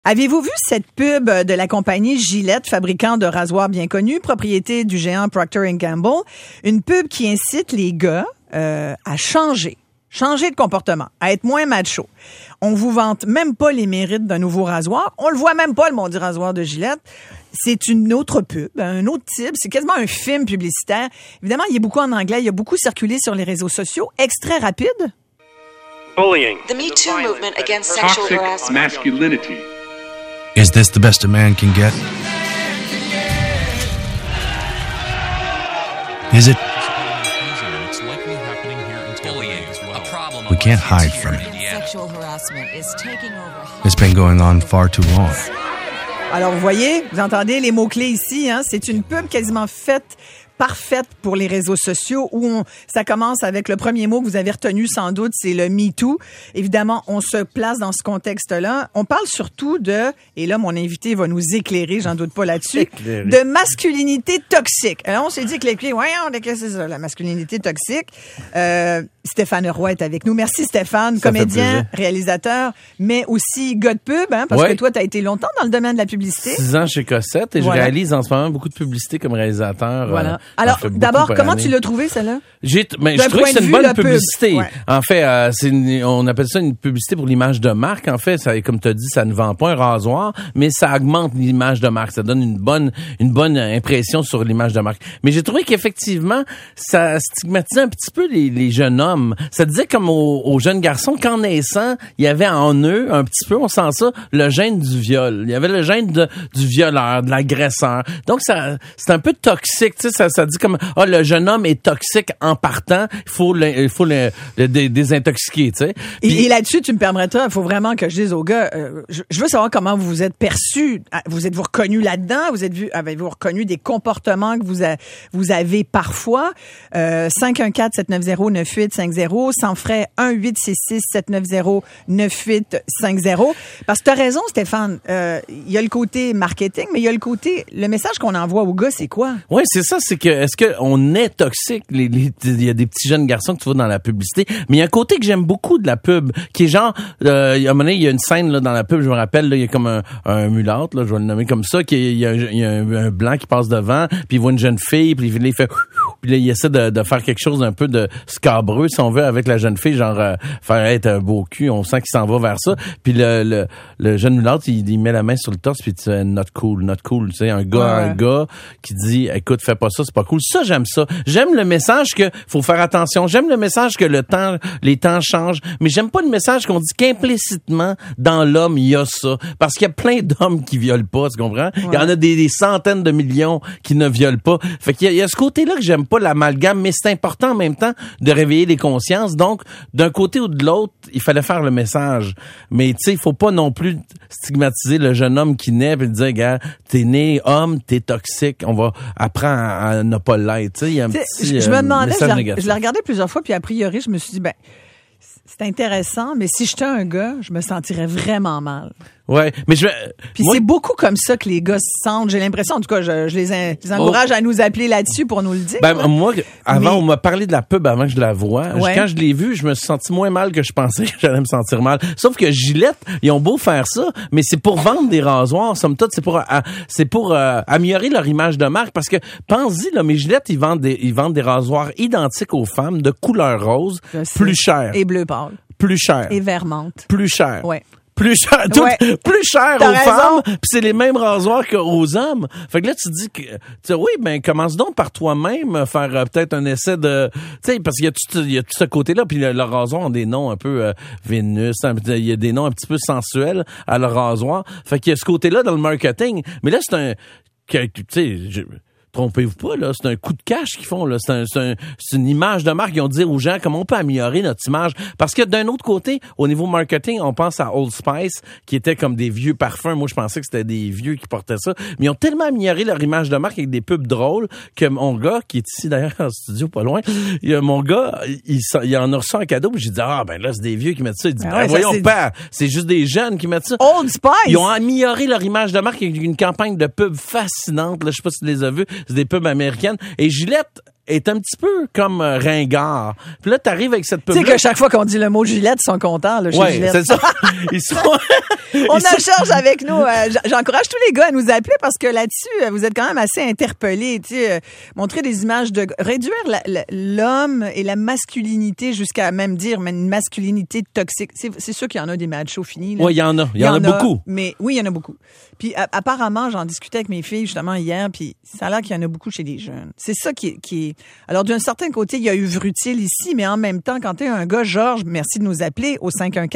Avez-vous vu cette pub de la compagnie Gillette, fabricant de rasoirs bien connus, propriété du géant Procter & Gamble? Une pub qui incite les gars à changer de comportement, à être moins macho. On vous vante même pas les mérites d'un nouveau rasoir. On le voit même pas, le maudit rasoir de Gillette. C'est une autre pub, un autre type. C'est quasiment un film publicitaire. Évidemment, il y a beaucoup en anglais. Il y a beaucoup circulé sur les réseaux sociaux. Extrait rapide. Bullying. The Me Too movement against sexual Toxic harassment. masculinity. Is this the best a man can get? Is it? We can't hide from it. Sexual harassment is taking over. It's been going on far too long. Alors, vous voyez, vous entendez les mots-clés ici, hein? C'est une pub quasiment parfaite pour les réseaux sociaux où ça commence avec le premier mot que vous avez retenu sans doute, c'est le Me Too. Évidemment, on se place dans ce contexte-là. On parle surtout et là, mon invité va nous éclairer, j'en doute pas là-dessus, de masculinité toxique. Alors, on s'est dit que les clés, voyons, c'est ça, la masculinité toxique. Stéphane Roy est avec nous. Merci Stéphane, comédien, réalisateur, mais aussi gars de pub, hein, parce que toi, tu as été longtemps dans le domaine de la publicité. 6 ans chez Cossette et je réalise en ce moment beaucoup de publicité comme réalisateur. Voilà. Alors, d'abord, comment tu l'as trouvé, celle-là? Je trouvais que c'est une bonne publicité. Ouais. En fait, on appelle ça une publicité pour l'image de marque. En fait, ça, comme tu as dit, ça ne vend pas un rasoir, mais ça augmente l'image de marque. Ça donne une bonne impression sur l'image de marque. Mais j'ai trouvé qu'effectivement, ça stigmatisait un petit peu les jeunes hommes. Ça disait comme aux jeunes garçons qu'en naissant, il y avait en eux, un petit peu, on sent ça, le gène du viol. Il y avait le gène du violeur, de l'agresseur. Donc, c'est un peu toxique. Tu sais, ça dit comme, le jeune homme est toxique en partant, il faut le désintoxiquer, tu sais. Et là-dessus, tu me permettras, il faut vraiment que je dise aux gars, je veux savoir comment vous vous êtes perçus. Vous êtes-vous reconnus là-dedans? Avez-vous reconnu des comportements que vous avez parfois? 514-790-9850, sans frais, 1-866-790-9850. Parce que tu as raison, Stéphane, il y a le côté marketing, mais il y a le message qu'on envoie aux gars, c'est quoi? Oui, c'est ça, c'est que est-ce qu'on est toxique? Il y a des petits jeunes garçons que tu vois dans la publicité, mais il y a un côté que j'aime beaucoup de la pub, qui est genre, à un moment donné, il y a une scène là, dans la pub, je me rappelle, là, il y a comme un mulâtre, là, je vais le nommer comme ça, il y a un blanc qui passe devant, puis il voit une jeune fille, puis il fait... Puis là, il essaie de faire quelque chose d'un peu de scabreux, si on veut, avec la jeune fille, genre faire être un beau cul, on sent qu'il s'en va vers ça. Puis le jeune mulâtre, il met la main sur le torse, puis tu dis not cool, tu sais, un gars qui dit écoute, fais pas ça, c'est pas cool. Ça, j'aime ça. J'aime le message que faut faire attention. J'aime le message que les temps changent, mais j'aime pas le message qu'on dit qu'implicitement dans l'homme il y a ça, parce qu'il y a plein d'hommes qui violent pas, tu comprends? Ouais. Il y en a des centaines de millions qui ne violent pas. Fait qu'il y a ce côté-là que j'aime pas l'amalgame, mais c'est important en même temps de réveiller les consciences. Donc, d'un côté ou de l'autre, il fallait faire le message. Mais tu sais, il faut pas non plus stigmatiser le jeune homme qui naît et dire, gars, t'es né homme, t'es toxique, on va apprendre à ne pas l'être. Tu sais, il y a un petit je me demandais, négatif. je l'ai regardé plusieurs fois, puis a priori, je me suis dit, c'est intéressant, mais si j'étais un gars, je me sentirais vraiment mal. Ouais, mais puis c'est beaucoup comme ça que les gars se sentent. J'ai l'impression, en tout cas, je les encourage à nous appeler là-dessus pour nous le dire. Moi, on m'a parlé de la pub avant que je la voie. Ouais. Quand je l'ai vue, je me suis senti moins mal que je pensais que j'allais me sentir mal. Sauf que Gillette, ils ont beau faire ça, mais c'est pour vendre des rasoirs. Somme toute, c'est pour améliorer leur image de marque. Parce que pense-y, là, mais Gillette, ils vendent des rasoirs identiques aux femmes de couleur rose, plus cher. Et bleu pâle. Plus cher. Et vert menthe. Plus cher. Ouais. Plus cher, plus cher aux femmes, puis c'est les mêmes rasoirs qu'aux hommes. Fait que là, tu dis que, commence donc par toi-même, faire peut-être un essai de, tu sais, parce qu'il y a tout ce côté-là, puis le rasoir ont des noms un peu Vénus, il y a des noms un petit peu sensuels à leur rasoir. Fait qu'il y a ce côté-là dans le marketing. Mais là, c'est trompez-vous pas, là, c'est un coup de cash qu'ils font, là. C'est une image de marque. Ils ont dit aux gens comment on peut améliorer notre image. Parce que d'un autre côté, au niveau marketing, on pense à Old Spice, qui était comme des vieux parfums. Moi, je pensais que c'était des vieux qui portaient ça. Mais ils ont tellement amélioré leur image de marque avec des pubs drôles que mon gars, qui est ici d'ailleurs en studio, pas loin, mon gars, il en a reçu un cadeau, puis j'ai dit, là, c'est des vieux qui mettent ça. Il dit, voyons pas, c'est juste des jeunes qui mettent ça. Old Spice! Ils ont amélioré leur image de marque avec une campagne de pub fascinante, là. Je sais pas si tu les as vus. C'est des pubs américaines. Et Gillette est un petit peu comme ringard. Puis là, t'arrives avec cette pub. Tu sais que chaque fois qu'on dit le mot Gillette, ils sont contents, là, chez Ouais, Gillette. c'est ça. Ils sont... On a Georges avec nous. J'encourage tous les gars à nous appeler parce que là-dessus, vous êtes quand même assez interpellés. Tu sais, montrer des images de réduire l'homme et la masculinité jusqu'à même dire une masculinité toxique. C'est sûr qu'il y en a des machos finis. Oui, il y en a. Il y en a beaucoup. Mais oui, il y en a beaucoup. Puis apparemment, j'en discutais avec mes filles justement hier, puis ça a l'air qu'il y en a beaucoup chez les jeunes. C'est ça qui est... Alors, d'un certain côté, il y a eu Vrutile ici, mais en même temps, quand tu es un gars, Georges, merci de nous appeler au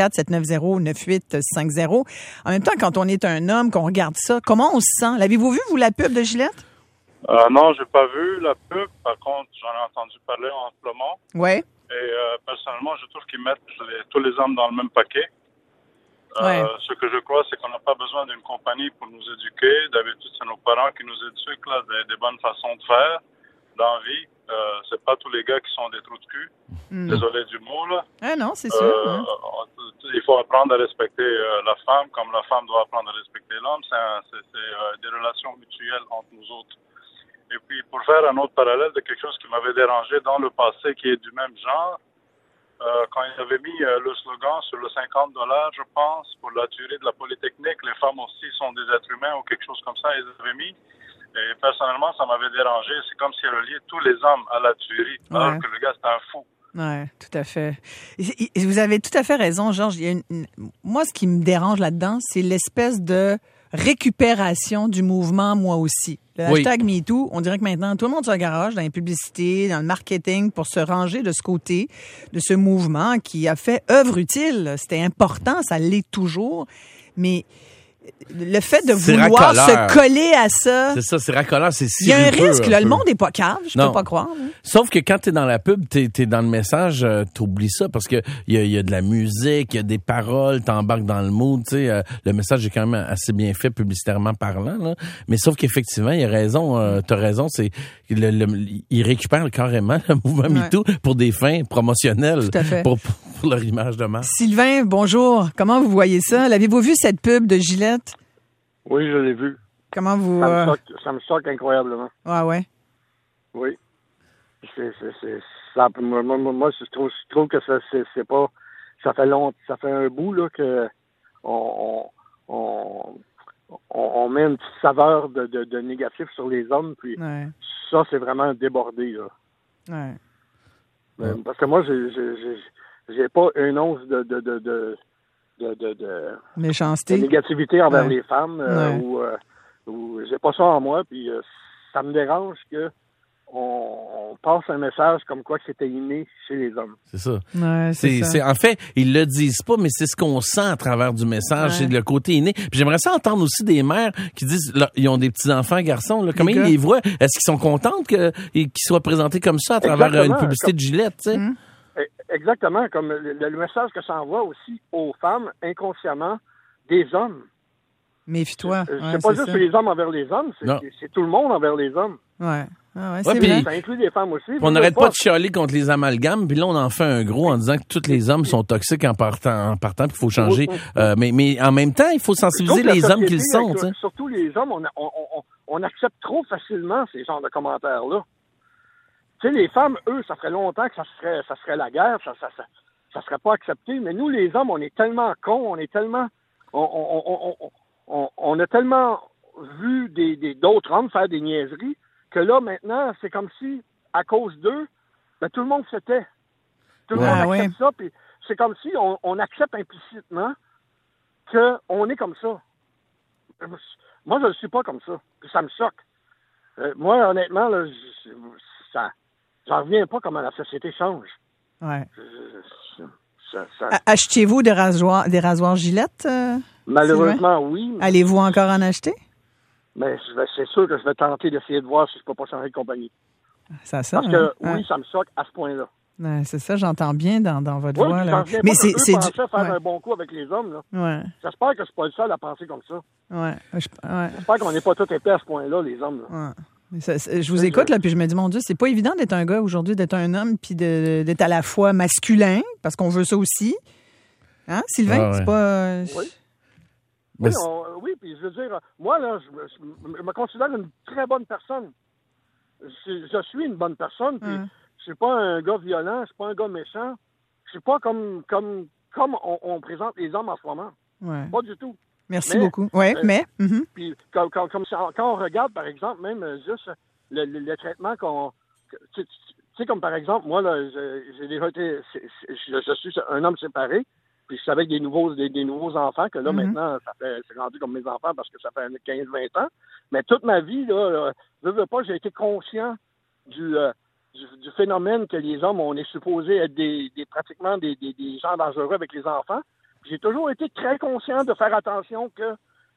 514-790-9850. En même temps, quand on est un homme, qu'on regarde ça, comment on se sent? L'avez-vous vu, vous, la pub de Gillette? Non, j'ai pas vu la pub. Par contre, j'en ai entendu parler amplement. Ouais. Et personnellement, je trouve qu'ils mettent tous les hommes dans le même paquet. Ouais. Ce que je crois, c'est qu'on n'a pas besoin d'une compagnie pour nous éduquer. D'habitude, c'est nos parents qui nous éduquent là, des bonnes façons de faire dans la vie. C'est pas tous les gars qui sont des trous de cul. Désolé du mot, là. Ah non, c'est sûr. Il faut apprendre à respecter la femme comme la femme doit apprendre à respecter l'homme. C'est des relations mutuelles entre nous autres. Et puis, pour faire un autre parallèle de quelque chose qui m'avait dérangé dans le passé, qui est du même genre, quand ils avaient mis le slogan sur le $50, je pense, pour la tuerie de la Polytechnique, les femmes aussi sont des êtres humains ou quelque chose comme ça, ils avaient mis. Et personnellement, ça m'avait dérangé. C'est comme si elle reliait tous les hommes à la tuerie, alors que le gars, c'était un fou. Oui, tout à fait. Et vous avez tout à fait raison, Georges. Moi, ce qui me dérange là-dedans, c'est l'espèce de récupération du mouvement, moi aussi. Le hashtag MeToo, on dirait que maintenant, tout le monde se garage dans les publicités, dans le marketing, pour se ranger de ce côté, de ce mouvement qui a fait œuvre utile. C'était important, ça l'est toujours, mais le fait de vouloir se coller à ça... C'est ça, c'est racoleur, c'est si. Il y a un risque, là. Le monde n'est pas cave, je peux pas croire. Hein. Sauf que quand t'es dans la pub, t'es dans le message, t'oublies ça parce que il y a de la musique, il y a des paroles, t'embarques dans le mood, tu sais. Le message est quand même assez bien fait publicitairement parlant, là. Mais sauf qu'effectivement, il a raison, t'as raison, c'est il récupère carrément le mouvement MeToo pour des fins promotionnelles. Tout à fait. Pour leur image de marque. Sylvain, bonjour. Comment vous voyez ça? L'avez-vous vu cette pub de Gillette? Oui, je l'ai vu. Comment vous... Ça me choque incroyablement. Ah ouais? Oui. Ça, moi, je trouve que c'est pas... Ça fait un bout là que on met une petite saveur de négatif sur les hommes, puis ça, c'est vraiment débordé, là. Ouais. Parce que moi, j'ai pas une once de méchanceté, de négativité envers les femmes, ou j'ai pas ça en moi, puis ça me dérange que on passe un message comme quoi que c'était inné chez les hommes. C'est ça. Ouais, c'est en fait, ils le disent pas, mais c'est ce qu'on sent à travers du message, c'est le côté inné. Puis j'aimerais ça entendre aussi des mères qui disent, là, ils ont des petits-enfants, garçons, là, comment ils les voient? Est-ce qu'ils sont contents qu'ils soient présentés comme ça à travers une publicité de Gillette, tu sais? Exactement, comme le message que ça envoie aussi aux femmes, inconsciemment, des hommes. Méfie-toi. C'est pas juste les hommes envers les hommes, c'est tout le monde envers les hommes. Ouais. Ah c'est vrai. Ça inclut les femmes aussi. On n'arrête pas de chialer contre les amalgames, puis là, on en fait un gros en disant que tous les hommes sont toxiques en partant, puis qu'il faut changer. Mais en même temps, il faut sensibiliser les hommes qu'ils sont. Surtout les hommes, on accepte trop facilement ces genres de commentaires-là. Tu sais, les femmes, eux, ça ferait longtemps que ça serait la guerre, ça serait pas accepté. Mais nous, les hommes, on est tellement cons, on est tellement... On a tellement vu d'autres hommes faire des niaiseries que là, maintenant, c'est comme si, à cause d'eux, tout le monde se tait. Tout le monde accepte ça, puis c'est comme si on accepte implicitement qu'on est comme ça. Moi, je ne suis pas comme ça. Puis ça me choque. Moi, honnêtement, là, j'en reviens pas comment la société change. Ouais. Achetez-vous des rasoirs Gillette? Malheureusement, oui. Allez-vous encore en acheter? Mais c'est sûr que je vais tenter d'essayer de voir si je peux pas changer de compagnie. Parce que oui, ça me choque à ce point-là. Ouais, c'est ça, j'entends bien dans votre voix. Là. Mais c'est faire un bon coup avec les hommes. Là. Ouais. J'espère que je suis pas le seul à penser comme ça. Ouais. J'espère qu'on n'est pas tous épais à ce point-là, les hommes. Là. Ouais. Je vous écoute, là, puis je me dis, mon Dieu, c'est pas évident d'être un gars aujourd'hui, d'être un homme, puis d'être à la fois masculin, parce qu'on veut ça aussi. Hein, Sylvain? C'est pas... Oui, puis je veux dire, moi, là, je me considère une très bonne personne. je suis une bonne personne, puis je suis pas un gars violent, je suis pas un gars méchant, je suis pas comme on présente les hommes en ce moment. Ouais. Pas du tout. Merci beaucoup. Oui, Puis quand on regarde, par exemple, même juste le traitement qu'on... Tu sais, comme par exemple, moi, là, j'ai déjà été... Je suis un homme séparé, puis je suis avec des nouveaux enfants, que là, maintenant, c'est rendu comme mes enfants parce que ça fait 15-20 ans. Mais toute ma vie, là, je veux pas, j'ai été conscient du phénomène que les hommes, on est supposé être pratiquement des gens dangereux avec les enfants. J'ai toujours été très conscient de faire attention que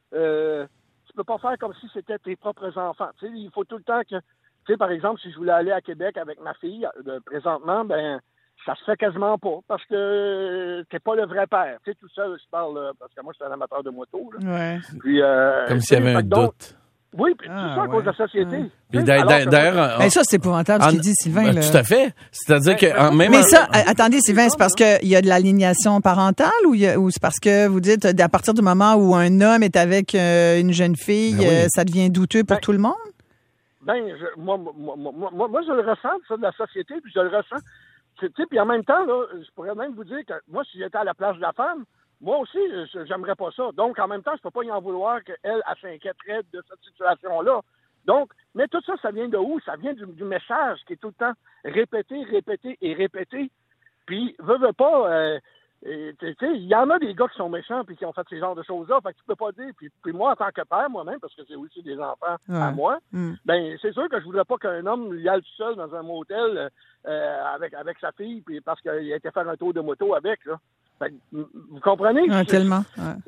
tu peux pas faire comme si c'était tes propres enfants. Tu sais, il faut tout le temps que, tu sais, par exemple, si je voulais aller à Québec avec ma fille, présentement, ben ça se fait quasiment pas parce que t'es pas le vrai père. Tu sais, tout seul, je parle parce que moi, je suis un amateur de moto. Là. Ouais. Puis, comme s'il y avait un doute. Oui, puis tout ça à cause de la société. Puis d'ailleurs, mais ça, c'est épouvantable ce qu'il dit, Sylvain. Là. Tout à fait. C'est-à-dire que même. Mais ça, attendez, Sylvain, c'est parce qu'il y a de l'aliénation parentale ou c'est parce que vous dites à partir du moment où un homme est avec une jeune fille, ça devient douteux pour tout le monde? Ben, moi, je le ressens, ça, de la société, puis je le ressens. Tu sais, puis en même temps, là, je pourrais même vous dire que moi, si j'étais à la place de la femme, moi aussi, j'aimerais pas ça. Donc, en même temps, je peux pas y en vouloir qu'elle s'inquiéterait de cette situation-là. Donc, mais tout ça, ça vient de où? Ça vient du message qui est tout le temps répété. Puis, veux pas... tu sais, il y en a des gars qui sont méchants puis qui ont fait ces genres de choses-là. Fait que tu peux pas dire. Puis moi, en tant que père, moi-même, parce que j'ai aussi des enfants à moi, ben c'est sûr que je voudrais pas qu'un homme y aille tout seul dans un motel avec sa fille puis parce qu'il a été faire un tour de moto avec, là. Fait que, vous comprenez? Tellement.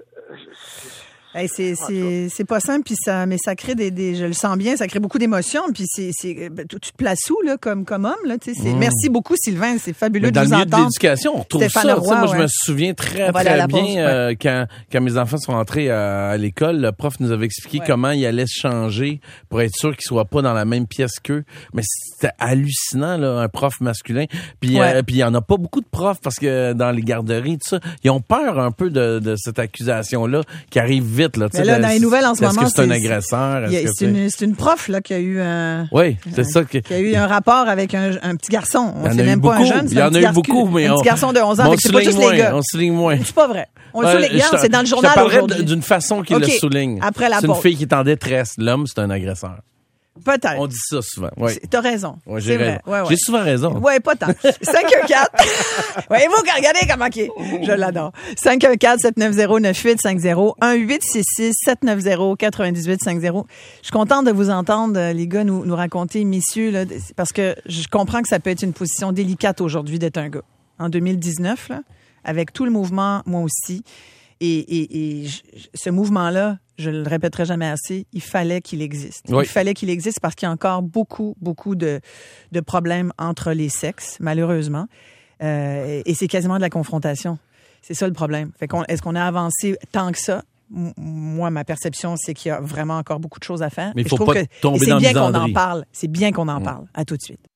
Hey, c'est pas simple, puis mais ça crée je le sens bien, ça crée beaucoup d'émotions, puis tu te places où, là, comme homme, là, tu sais, merci beaucoup, Sylvain, c'est fabuleux de vous entendre. Dans le milieu de l'éducation, on retrouve Stéphane ça. Leroy, moi, je me souviens très bien quand mes enfants sont entrés à l'école, le prof nous avait expliqué comment il allait se changer pour être sûr qu'ils soient pas dans la même pièce qu'eux. Mais c'était hallucinant, là, un prof masculin. Puis il y en a pas beaucoup de profs parce que dans les garderies, tout ça, ils ont peur un peu de cette accusation-là qui arrive vite. Là, mais là, dans les nouvelles en ce moment, est-ce que c'est un agresseur? C'est une prof là qui a eu qui a eu un rapport avec un petit garçon. C'est même pas un jeune, c'est un petit garçon de 11 ans. C'est pas juste les gars. On souligne moins. C'est pas vrai. On le souligne. C'est dans le journal aujourd'hui. D'une façon qu'il le souligne. Après la pause. C'est une fille qui est en détresse. L'homme, c'est un agresseur. Peut-être. On dit ça souvent. Oui. T'as raison. Ouais, j'ai raison. Ouais. J'ai souvent raison. Oui, pas tant. 514. Voyez-vous, regardez comment il est. Je l'adore. 514-790-9850. 1-866-790-9850. Je suis contente de vous entendre, les gars, nous raconter, messieurs, là, parce que je comprends que ça peut être une position délicate aujourd'hui d'être un gars. En 2019, là, avec tout le mouvement, moi aussi. Et ce mouvement-là, je le répéterai jamais assez, il fallait qu'il existe. Oui. Il fallait qu'il existe parce qu'il y a encore beaucoup de problèmes entre les sexes, malheureusement. Et c'est quasiment de la confrontation. C'est ça le problème. Est-ce qu'on a avancé tant que ça? Moi, ma perception, c'est qu'il y a vraiment encore beaucoup de choses à faire. Mais il faut pas tomber dans le misandrie. C'est bien qu'on en parle. C'est bien qu'on en parle. À tout de suite.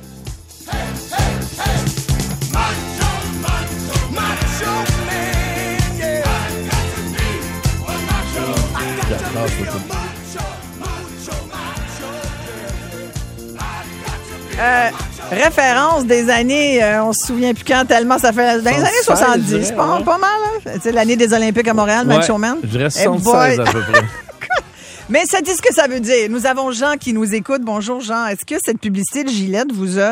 Référence des années, on se souvient plus quand tellement ça fait dans les années 70, pas mal. Hein? C'est l'année des Olympiques à Montréal, Macho Man. Je dirais 76 à peu près. Mais ça dit ce que ça veut dire. Nous avons Jean qui nous écoute. Bonjour Jean. Est-ce que cette publicité de Gillette vous a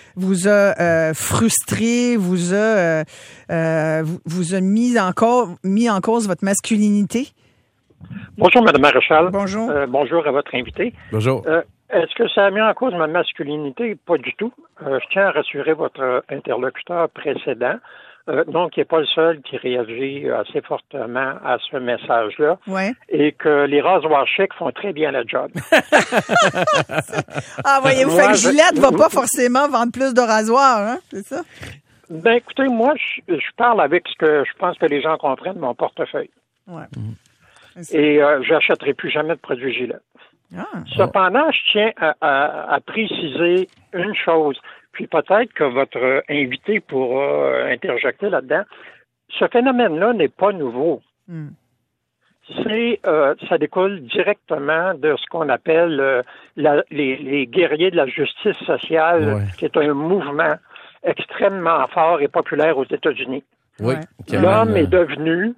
frustré, vous a mis en cause votre masculinité? Bonjour, Mme Maréchal. Bonjour. Bonjour à votre invité. Bonjour. Est-ce que ça a mis en cause ma masculinité? Pas du tout. Je tiens à rassurer votre interlocuteur précédent. Donc, il n'est pas le seul qui réagit assez fortement à ce message-là. Ouais. Et que les rasoirs chics font très bien la job. Voyez-vous, fait que Gillette va pas forcément vendre plus de rasoirs, hein? C'est ça? Ben, écoutez, moi, je parle avec ce que je pense que les gens comprennent, mon portefeuille. Ouais. Et j'achèterai plus jamais de produits Gillette. Cependant, je tiens à préciser une chose, puis peut-être que votre invité pourra interjecter là-dedans. Ce phénomène-là n'est pas nouveau. ça découle directement de ce qu'on appelle les guerriers de la justice sociale, qui est un mouvement extrêmement fort et populaire aux États-Unis. Oui. L'homme est devenu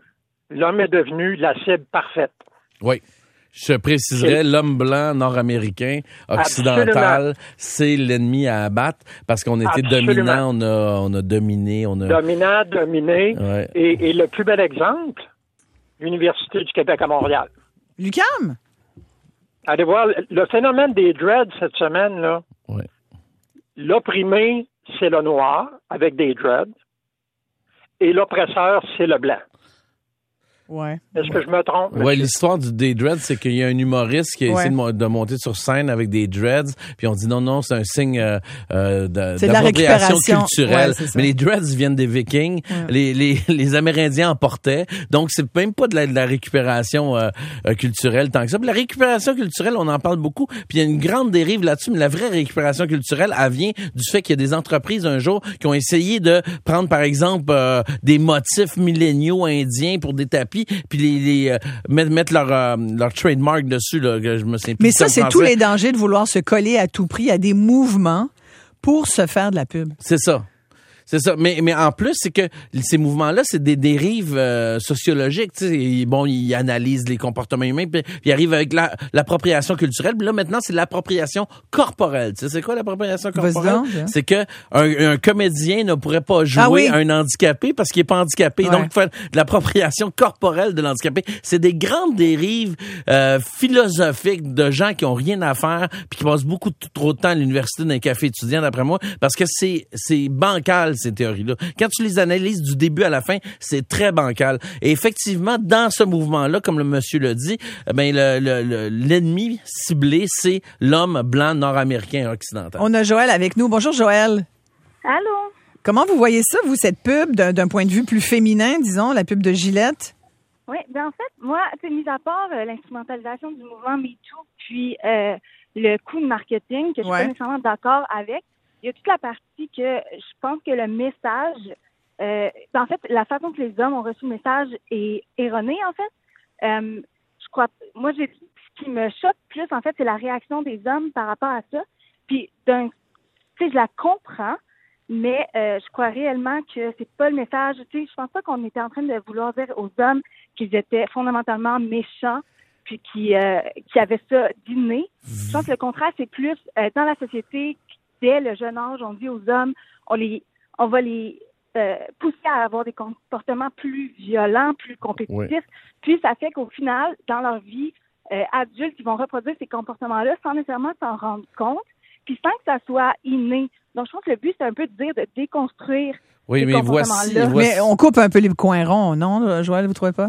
la cible parfaite. Oui. Je préciserais, l'homme blanc nord-américain, occidental, c'est l'ennemi à abattre parce qu'on était dominant, on a dominé. Dominant, dominé. Ouais. Et le plus bel exemple, l'Université du Québec à Montréal. l'UQAM? Allez voir, le phénomène des dreads cette semaine, là. Ouais. L'opprimé, c'est le noir, avec des dreads. Et l'oppresseur, c'est le blanc. Ouais. Est-ce que je me trompe? Oui, l'histoire des dreads, c'est qu'il y a un humoriste qui a essayé de monter sur scène avec des dreads, puis on dit non, c'est un signe d'appropriation culturelle. Ouais, mais les dreads viennent des Vikings, les Amérindiens en portaient, donc c'est même pas de la récupération culturelle tant que ça. Puis la récupération culturelle, on en parle beaucoup, puis il y a une grande dérive là-dessus, mais la vraie récupération culturelle, elle vient du fait qu'il y a des entreprises un jour qui ont essayé de prendre, par exemple, des motifs milléniaux indiens pour des tapis, puis mettre leur trademark dessus, là, que je me sais plus. Mais ça, c'est tous les dangers de vouloir se coller à tout prix à des mouvements pour se faire de la pub. C'est ça. C'est ça. Mais en plus, c'est que ces mouvements-là, c'est des dérives sociologiques. Tu sais, bon, ils analysent les comportements humains, puis ils arrivent avec l'appropriation culturelle. Puis là, maintenant, c'est l'appropriation corporelle. Tu sais, c'est quoi l'appropriation corporelle? C'est que un comédien ne pourrait pas jouer un handicapé parce qu'il est pas handicapé. Ouais. Donc, faire de l'appropriation corporelle de l'handicapé, c'est des grandes dérives philosophiques de gens qui ont rien à faire puis qui passent beaucoup trop de temps à l'université dans un café étudiant, d'après moi, parce que c'est bancal, ces théories-là. Quand tu les analyses du début à la fin, c'est très bancal. Et effectivement, dans ce mouvement-là, comme le monsieur l'a dit, l'ennemi ciblé, c'est l'homme blanc nord-américain occidental. On a Joël avec nous. Bonjour, Joël. Allô? Comment vous voyez ça, vous, cette pub, d'un point de vue plus féminin, disons, la pub de Gillette? Oui, bien en fait, moi, mis à part l'instrumentalisation du mouvement MeToo, puis le coup de marketing, que je suis pas nécessairement d'accord avec, il y a toute la partie que je pense que le message, en fait, la façon que les hommes ont reçu le message est erronée, en fait. Je crois, moi, ce qui me choque plus, en fait, c'est la réaction des hommes par rapport à ça. Puis, tu sais, je la comprends, mais je crois réellement que c'est pas le message. Tu sais, je pense pas qu'on était en train de vouloir dire aux hommes qu'ils étaient fondamentalement méchants, puis qui avaient ça d'inné. Je pense que le contraire, c'est plus dans la société. Dès le jeune âge, on dit aux hommes, on va les pousser à avoir des comportements plus violents, plus compétitifs. Oui. Puis ça fait qu'au final, dans leur vie adulte, ils vont reproduire ces comportements-là sans nécessairement s'en rendre compte, puis sans que ça soit inné. Donc je pense que le but, c'est un peu de dire de déconstruire ces comportements-là. Mais on coupe un peu les coins ronds, non, Joël, vous trouvez pas?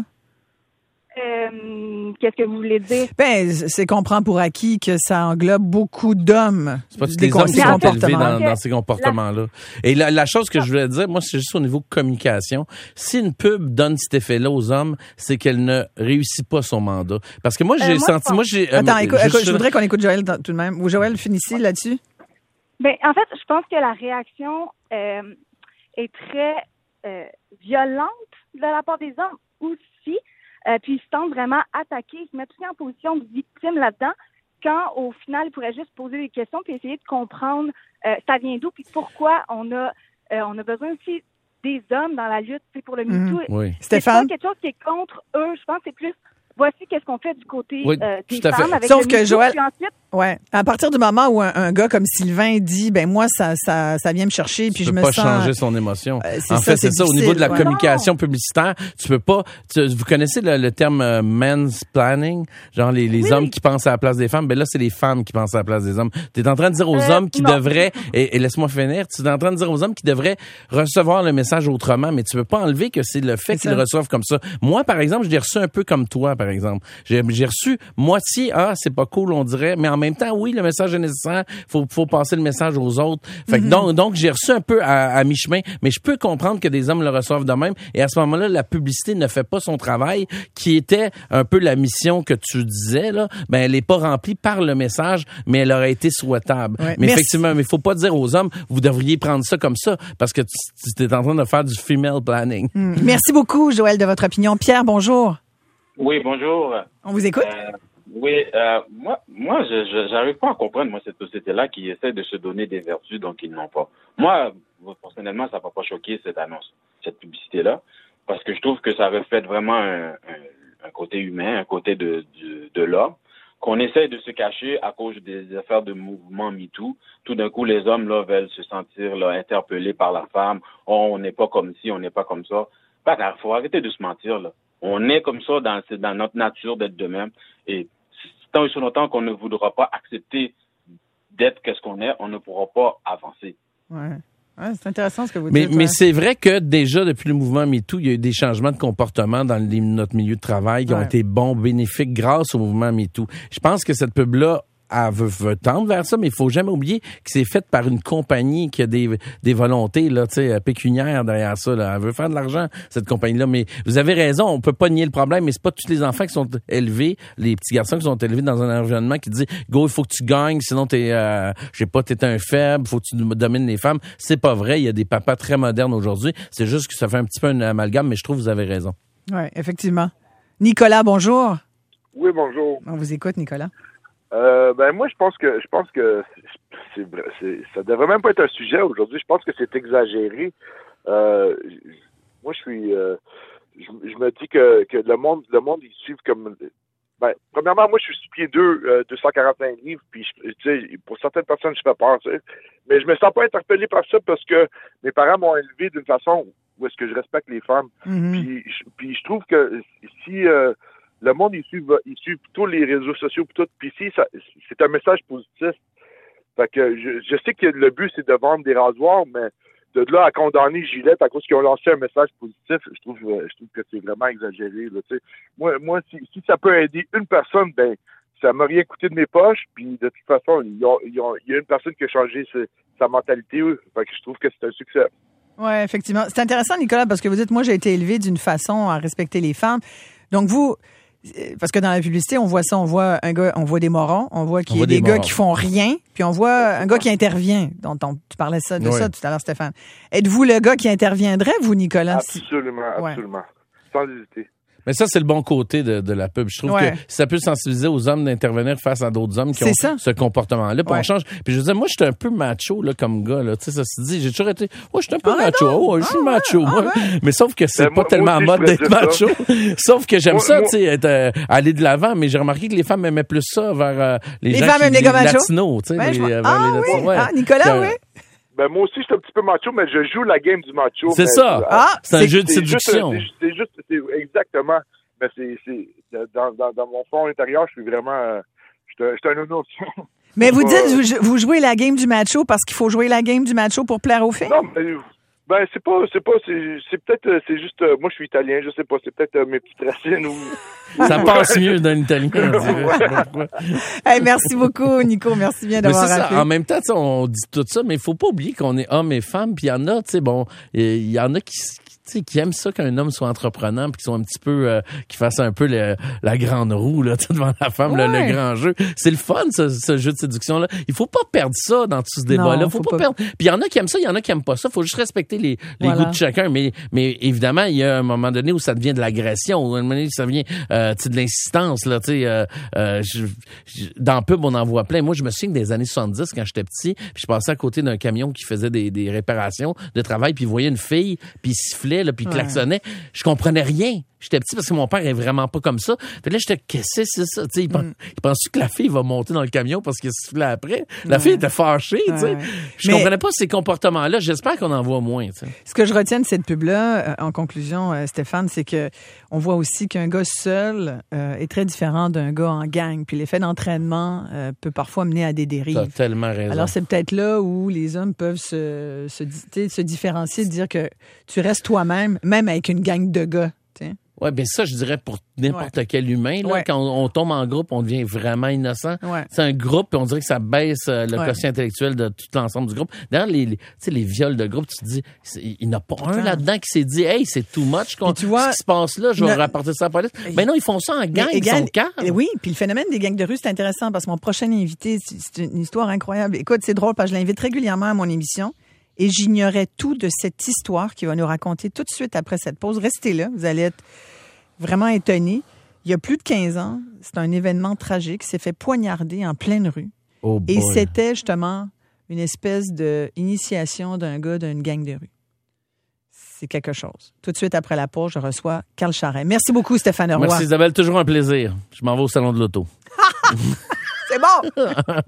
Qu'est-ce que vous voulez dire? Ben, c'est qu'on prend pour acquis que ça englobe beaucoup d'hommes. C'est pas tous les hommes qui sont élevés dans ces comportements-là. Et la chose que je voulais dire, moi, c'est juste au niveau communication. Si une pub donne cet effet-là aux hommes, c'est qu'elle ne réussit pas son mandat. Parce que moi, j'ai senti... Attends, écoute, je voudrais qu'on écoute Joël tout de même. Ou Joël, finissez là-dessus. Ben, en fait, je pense que la réaction est très violente de la part des hommes aussi. Puis ils se tentent vraiment attaquer, ils se mettent aussi en position de victime là-dedans, quand au final, ils pourraient juste poser des questions puis essayer de comprendre ça vient d'où, puis pourquoi on a besoin aussi des hommes dans la lutte pour le MeToo. Oui. C'est pas quelque chose qui est contre eux, je pense que c'est plus voici qu'est-ce qu'on fait du côté des femmes avec Sauf le que MeToo, Joël, puis ensuite, à partir du moment où un gars comme Sylvain dit moi ça vient me chercher puis je me sens... Tu peux pas changer son émotion. C'est ça, au niveau de la communication publicitaire, tu peux pas vous connaissez le terme mansplaining, genre les hommes qui pensent à la place des femmes, ben là c'est les femmes qui pensent à la place des hommes. Tu es en train de dire aux hommes qui devraient et laisse-moi finir, tu es en train de dire aux hommes qui devraient recevoir le message autrement, mais tu peux pas enlever que c'est le fait qu'ils le reçoivent comme ça. Moi par exemple, je l'ai reçu un peu comme toi par exemple. J'ai reçu moitié c'est pas cool on dirait, mais en même temps oui, le message est nécessaire, faut passer le message aux autres. Fait que donc j'ai reçu un peu à mi-chemin, mais je peux comprendre que des hommes le reçoivent de même et à ce moment-là la publicité ne fait pas son travail qui était un peu la mission que tu disais là, ben elle est pas remplie par le message, mais elle aurait été souhaitable. Ouais, mais effectivement, mais faut pas dire aux hommes vous devriez prendre ça comme ça parce que tu es en train de faire du female planning. Merci beaucoup Joël de votre opinion. Pierre, bonjour. Oui, bonjour. On vous écoute? Oui, moi, je j'arrive pas à comprendre, moi, cette société-là qui essaie de se donner des vertus dont ils n'ont pas. Moi, personnellement, ça m'a pas choqué, cette annonce, cette publicité-là, parce que je trouve que ça reflète vraiment un côté humain, un côté de l'homme, qu'on essaie de se cacher à cause des affaires de mouvement MeToo. Tout d'un coup, les hommes, là, veulent se sentir, là, interpellés par la femme. Oh, on n'est pas comme ci, on n'est pas comme ça. Faut arrêter de se mentir, là. On est comme ça dans notre nature d'être de même. Et tant et si longtemps qu'on ne voudra pas accepter d'être qu'est-ce qu'on est, on ne pourra pas avancer. Ouais. Ouais, c'est intéressant ce que vous dites. Mais c'est vrai que déjà, depuis le mouvement MeToo, il y a eu des changements de comportement dans notre milieu de travail qui ont été bons, bénéfiques grâce au mouvement MeToo. Je pense que cette pub-là, elle veut tendre vers ça, mais il faut jamais oublier que c'est fait par une compagnie qui a des volontés là, tu sais, pécuniaires derrière ça. Là. Elle veut faire de l'argent, cette compagnie-là. Mais vous avez raison, on peut pas nier le problème, mais c'est pas tous les enfants qui sont élevés, les petits garçons qui sont élevés dans un environnement qui dit « Go, il faut que tu gagnes, sinon t'es un faible, faut que tu domines les femmes. » C'est pas vrai, il y a des papas très modernes aujourd'hui. C'est juste que ça fait un petit peu un amalgame, mais je trouve que vous avez raison. Oui, effectivement. Nicolas, bonjour. Oui, bonjour. On vous écoute, Nicolas. Moi, je pense que ça devrait même pas être un sujet aujourd'hui. Je pense que c'est exagéré. Moi, je me dis que le monde, ils suivent comme. Premièrement, moi, je suis 6 pieds 2, 245 livres, puis tu sais, pour certaines personnes, je fais peur, tu sais. Mais je me sens pas interpellé par ça parce que mes parents m'ont élevé d'une façon où est-ce que je respecte les femmes. Mm-hmm. Puis je trouve que si le monde, il suit plutôt les réseaux sociaux puis tout. Puis ici, c'est un message positif. Fait que je sais que le but, c'est de vendre des rasoirs, mais de là à condamner Gillette à cause qu'ils ont lancé un message positif, je trouve que c'est vraiment exagéré. Là, tu sais. Moi, si ça peut aider une personne, ben ça m'a rien coûté de mes poches. Puis de toute façon, il y a une personne qui a changé sa mentalité. Fait que je trouve que c'est un succès. Oui, effectivement. C'est intéressant, Nicolas, parce que vous dites, moi, j'ai été élevé d'une façon à respecter les femmes. Donc, vous, parce que dans la publicité, on voit ça, on voit un gars, on voit des morons, on voit qu'il y a des gars qui font rien, puis on voit un gars qui intervient. Donc, tu parlais de ça tout à l'heure, Stéphane. Êtes-vous le gars qui interviendrait, vous, Nicolas? Absolument. Sans hésiter. Mais ça, c'est le bon côté de la pub. Je trouve que ça peut sensibiliser aux hommes d'intervenir face à d'autres hommes qui ont ce comportement-là. Puis on change. Puis je veux dire, moi, je suis un peu macho là, comme gars. Là. Tu sais, ça se dit, j'ai toujours été... je suis un peu macho. Je suis macho, moi. Mais sauf que c'est pas tellement en mode d'être macho. Sauf que j'aime ça, tu sais, aller de l'avant. Mais j'ai remarqué que les femmes aimaient plus ça vers les gens femmes aiment les gars latinos. Tu sais, Nicolas, oui. Ben, moi aussi, je suis un petit peu macho, mais je joue la game du macho. C'est ça. C'est un jeu de séduction. C'est exactement. Mais dans mon fond intérieur, je suis vraiment, je suis un nounours. Mais vous dites, vous jouez la game du macho parce qu'il faut jouer la game du macho pour plaire aux filles? Non, mais, c'est peut-être, c'est juste, moi, je suis italien, je sais pas, c'est peut-être mes petites racines ou... Ça passe mieux d'un italien, on dirait. Hey, merci beaucoup, Nico, merci bien d'avoir rappelé. En même temps, on dit tout ça, mais il faut pas oublier qu'on est hommes et femmes, puis il y en a, tu sais, il y en a qui aiment ça qu'un homme soit entreprenant puis qui sont un petit peu qui fasse un peu la grande roue là devant la femme, le grand jeu. C'est le fun ce jeu de séduction là. Il faut pas perdre ça dans tout ce débat là, faut pas perdre. Puis il y en a qui aiment ça, il y en a qui aiment pas ça, faut juste respecter les goûts de chacun, mais évidemment, il y a un moment donné où ça devient de l'agression, où un moment donné ça devient de l'insistance là, tu sais dans le pub on en voit plein. Moi, je me souviens des années 70 quand j'étais petit, puis je passais à côté d'un camion qui faisait des réparations de travail, puis il voyait une fille, puis il sifflait là, puis il klaxonnait. Je comprenais rien. J'étais petit parce que mon père est vraiment pas comme ça. Fait là, j'étais, qu'est-ce que c'est ça? Tu sais, il pense que la fille va monter dans le camion parce qu'il sifflait après. La fille était fâchée, tu sais. Je comprenais pas ces comportements-là. J'espère qu'on en voit moins, tu sais. Ce que je retiens de cette pub-là, en conclusion, Stéphane, c'est que on voit aussi qu'un gars seul est très différent d'un gars en gang. Puis l'effet d'entraînement peut parfois mener à des dérives. T'as tellement raison. Alors, c'est peut-être là où les hommes peuvent se différencier, de dire que tu restes toi-même, même avec une gang de gars, tu sais. Ouais, ben ça, je dirais pour n'importe quel humain, là, quand on tombe en groupe, on devient vraiment innocent. C'est un groupe, puis on dirait que ça baisse le quotient intellectuel de tout l'ensemble du groupe. D'ailleurs, les viols de groupe, tu te dis, il n'y en a pas un là-dedans qui s'est dit, hey, c'est too much, ce qui se passe là, je vais rapporter ça à la police. Ben non, ils font ça en gang, ils sont calmes. Oui, puis le phénomène des gangs de rue, c'est intéressant parce que mon prochain invité, c'est une histoire incroyable. Écoute, c'est drôle parce que je l'invite régulièrement à mon émission. Et j'ignorais tout de cette histoire qu'il va nous raconter tout de suite après cette pause. Restez là, vous allez être vraiment étonnés. Il y a plus de 15 ans, c'est un événement tragique. Il s'est fait poignarder en pleine rue. Oh boy. Et c'était justement une espèce d'initiation d'un gars d'une gang de rue. C'est quelque chose. Tout de suite après la pause, je reçois Carl Charret. Merci beaucoup, Stéphane Roy. Merci Isabelle, toujours un plaisir. Je m'en vais au salon de l'auto. C'est bon!